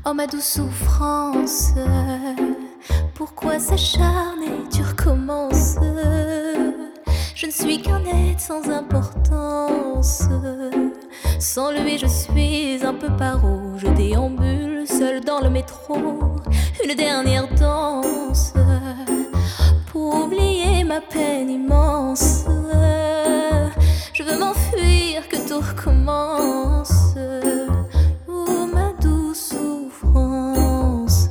Oh ma douce souffrance, pourquoi s'acharner, tu recommences. Je ne suis qu'un être sans importance. Sans lui je suis un peu paro. Je déambule seul dans le métro. Une dernière danse pour oublier ma peine immense. Je veux m'enfuir, que tout recommence. Oh ma douce souffrance.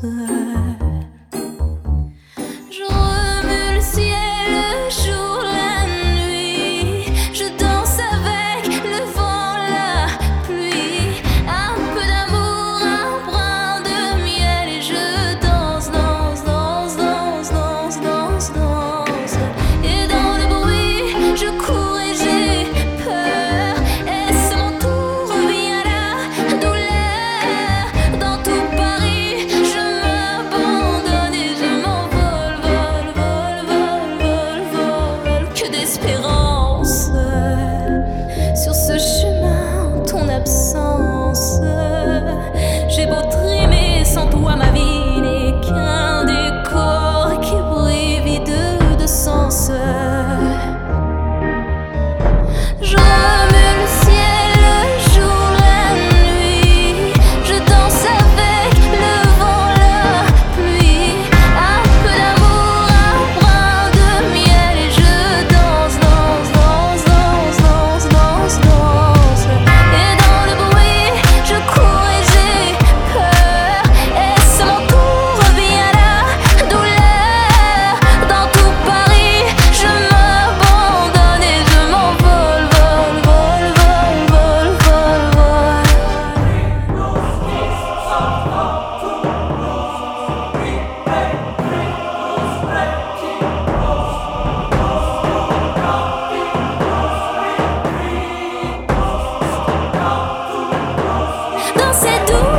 Je remue le ciel, le jour, la nuit. Je danse avec le vent, la pluie. Un peu d'amour, un brin de miel. Et je danse, danse, danse, danse, danse, danse, danse. Et dans le bruit, je cours et j'ai peur. Est-ce mon tour, revient la douleur. Dans tout Paris, je m'abandonne et je m'envole, vol, vol, vol, vol, vol. Que d'espérance sur ce chemin en ton absence. J'ai beau trimer, sans toi ma vie n'est qu'un décor qui brille vide de sens. Je remue le ciel, le jour, la nuit. Je danse avec le vent, la pluie. Un peu d'amour, un brin de miel. Et je danse, danse, danse, danse, danse, danse, danse. Et dans le bruit, je cours et j'ai peur. Est-ce mon tour, revient la douleur. Dans tout Paris, je m'abandonne et je m'envole, vol, vol, vol, vol, vol, vol. Dans cette douce